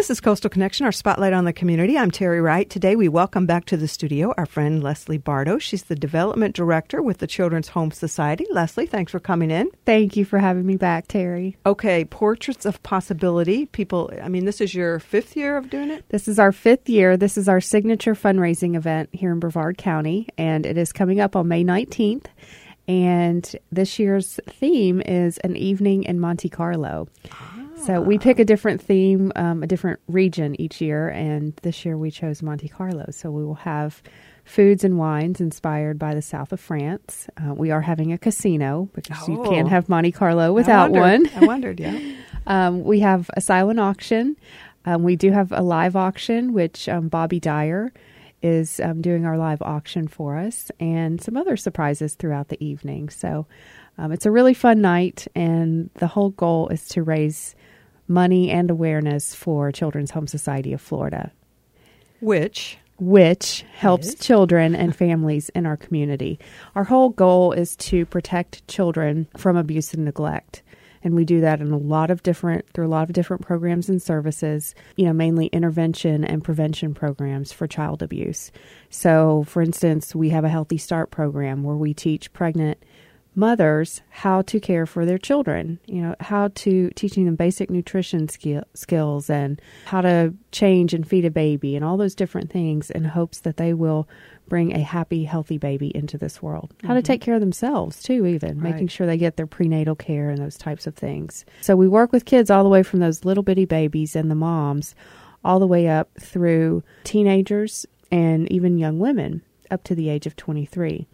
This is Coastal Connection, our spotlight on the community. I'm Terry Wright. Today we welcome back to the studio our friend Leslie Bardo. She's the Development Director with the Children's Home Society. Leslie, thanks for coming in. Thank you for having me back, Terry. Okay, Portraits of Possibility. This is your 5th year of doing it? This is our 5th year. This is our signature fundraising event here in Brevard County, and it is coming up on May 19th. And this year's theme is an evening in Monte Carlo. So we pick a different theme, a different region each year, and this year we chose Monte Carlo. So we will have foods and wines inspired by the south of France. We are having a casino because you can't have Monte Carlo without one. I wondered, yeah. We have a silent auction. We do have a live auction, which Bobby Dyer is doing our live auction for us, and some other surprises throughout the evening. So it's a really fun night, and the whole goal is to raise money and awareness for Children's Home Society of Florida. Which helps children and families in our community. Our whole goal is to protect children from abuse and neglect. And we do that in through a lot of different programs and services, mainly intervention and prevention programs for child abuse. So, for instance, we have a Healthy Start program where we teach pregnant mothers how to care for their children, teaching them basic nutrition skills and how to change and feed a baby and all those different things in hopes that they will bring a happy, healthy baby into this world. How to take care of themselves, too, even. Right. Making sure they get their prenatal care and those types of things. So we work with kids all the way from those little bitty babies and the moms all the way up through teenagers and even young women up to the age of 23.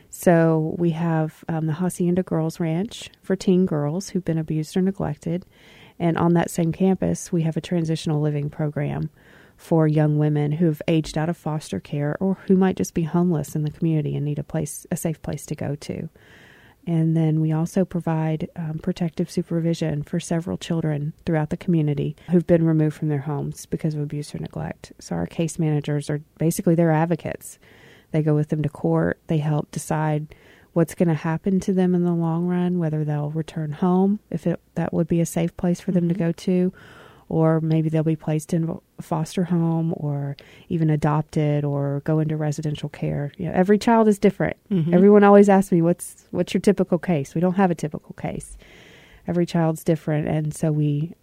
So we have the Hacienda Girls Ranch for teen girls who've been abused or neglected. And on that same campus, we have a transitional living program for young women who've aged out of foster care or who might just be homeless in the community and need a safe place to go to. And then we also provide protective supervision for several children throughout the community who've been removed from their homes because of abuse or neglect. So our case managers are basically their advocates. They go with them to court. They help decide what's going to happen to them in the long run, whether they'll return home, that would be a safe place for them to go to, or maybe they'll be placed in a foster home or even adopted or go into residential care. Every child is different. Mm-hmm. Everyone always asks me, what's your typical case? We don't have a typical case. Every child's different, and so we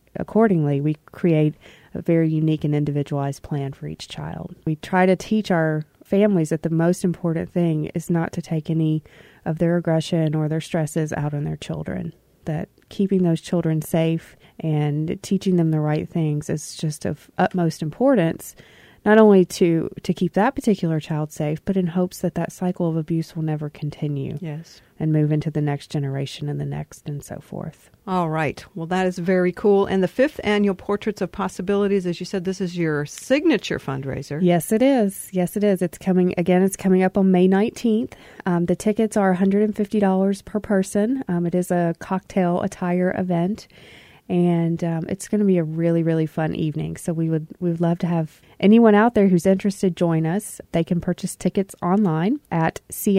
create a very unique and individualized plan for each child. We try to teach our families that the most important thing is not to take any of their aggression or their stresses out on their children, that keeping those children safe and teaching them the right things is just of utmost importance, not only to keep that particular child safe, but in hopes that cycle of abuse will never continue. Yes. And move into the next generation and the next and so forth. All right. Well, that is very cool. And the 5th annual Portraits of Possibilities, as you said, this is your signature fundraiser. Yes, it is. It's coming up on May 19th. The tickets are $150 per person. It is a cocktail attire event. And it's going to be a really, really fun evening. So we would love to have anyone out there who's interested join us. They can purchase tickets online at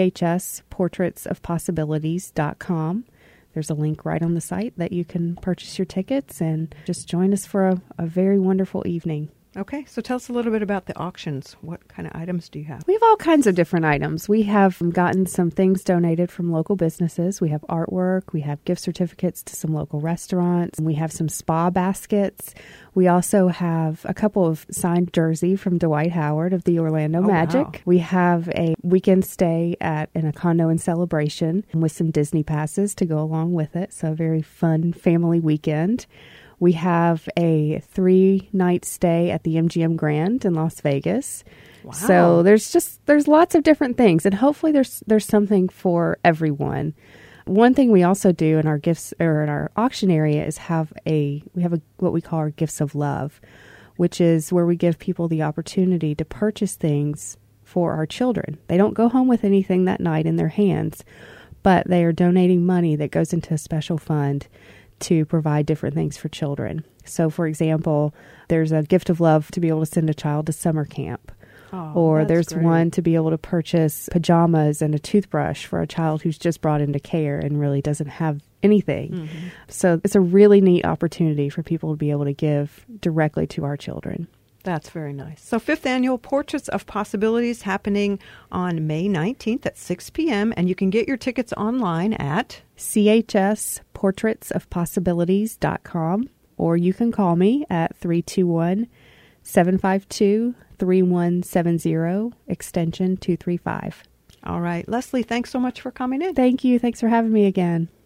chsportraitsofpossibilities.com. There's a link right on the site that you can purchase your tickets and just join us for a very wonderful evening. Okay, so tell us a little bit about the auctions. What kind of items do you have? We have all kinds of different items. We have gotten some things donated from local businesses. We have artwork. We have gift certificates to some local restaurants. We have some spa baskets. We also have a couple of signed jersey from Dwight Howard of the Orlando Magic. Wow. We have a weekend stay in a condo in Celebration with some Disney passes to go along with it. So a very fun family weekend. We have a 3-night stay at the MGM Grand in Las Vegas. Wow. So there's lots of different things, and hopefully there's something for everyone. One thing we also do in our gifts or in our auction area is we have what we call our Gifts of Love, which is where we give people the opportunity to purchase things for our children. They don't go home with anything that night in their hands, but they are donating money that goes into a special fund to provide different things for children. So, for example, there's a gift of love to be able to send a child to summer camp. Or there's great. One to be able to purchase pajamas and a toothbrush for a child who's just brought into care and really doesn't have anything. So it's a really neat opportunity for people to be able to give directly to our children. That's very nice. So 5th Annual Portraits of Possibilities happening on May 19th at 6 p.m. And you can get your tickets online at chsportraitsofpossibilities.com, or you can call me at 321-752-3170, extension 235. All right. Leslie, thanks so much for coming in. Thank you. Thanks for having me again.